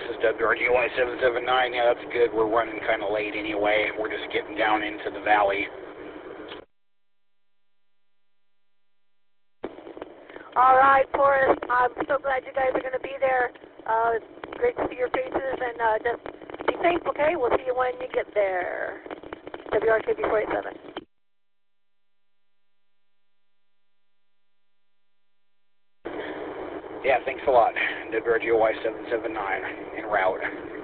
is WRGY 779. Yeah, that's good. We're running kind of late anyway. We're just getting down into the valley. All right, Forrest. I'm so glad you guys are going to be there. It's great to see your faces, and just be safe, okay? We'll see you when you get there. WRKB 487. Yeah, thanks a lot. WRGY 779 en route.